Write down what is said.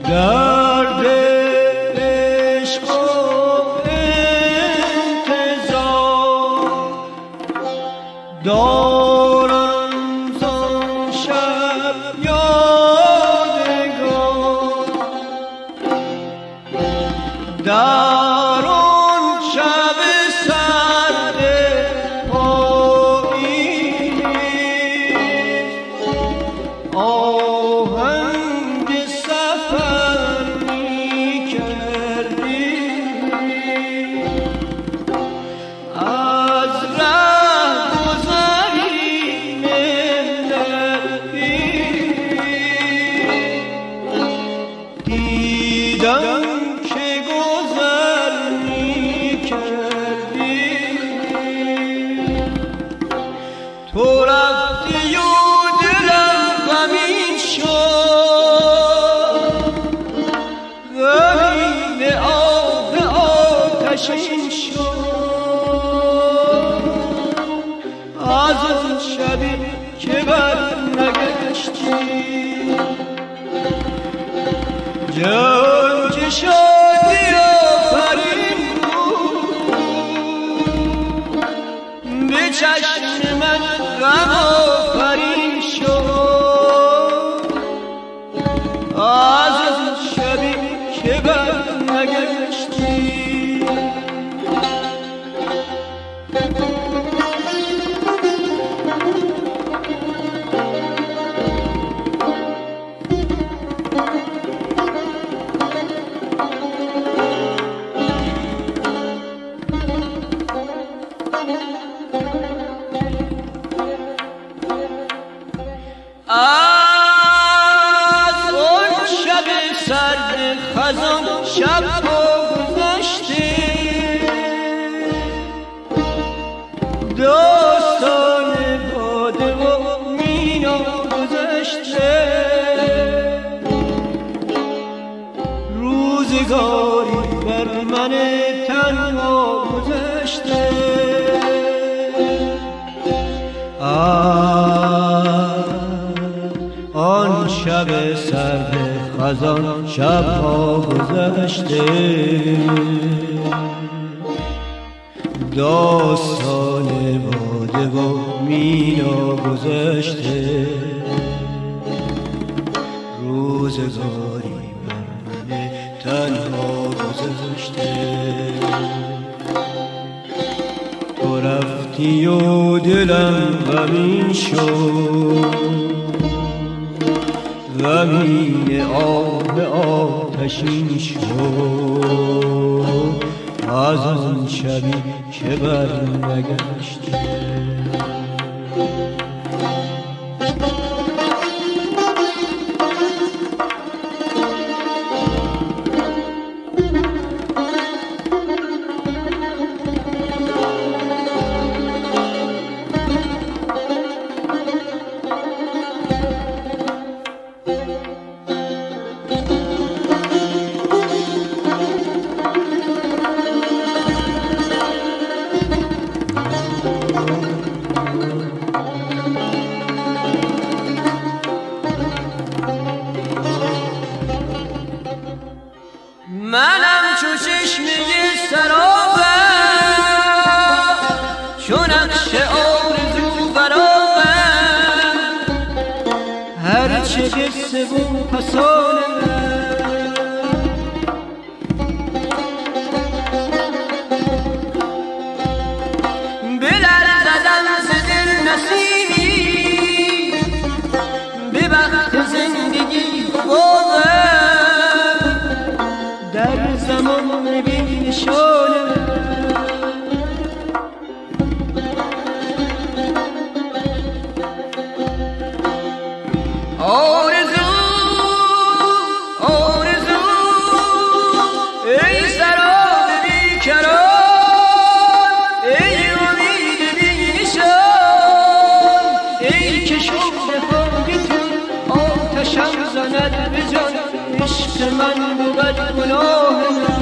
درد عشق و انتظار دارم زان شب یادگار، در آن شب سرد پاییز آهنگ سفر می کردی، از رهگذری مهنتی دیدم که گذر می کردی. تو رفتی و دلم غمین شد، غمین آب آتشین شد، از آن شبی که بر نگشتی. جان که شادی آفرین بود، به چشم من غم آفرین شد، از آن شبی که بر نگشتی. از اون شب سرد خزان شب ها گذشته، داستان باده و مینا گذشته، روزگاری بر من تنها گذشته. آن شب سرد خزان شبها گذشته، داستان باده و مینا گذشته، روزگاری بر من تنها گذشته. تو رفتی و دلم غمین شد، غمین آب آتشین شد، از آن شبی که بر نگشتی. منم چو چشمه سرابم، چو نقش آرزو برابم، هرچه قصه و فسانه بلرزدم ز دل نسیمی، به وقت زندگی در زمان بی نشانه. آرزو آرزو ای سراب بیکران، ای امید بی نشان، ای که شعله های تو آتشم زند به جان، عشق من بود گناه من.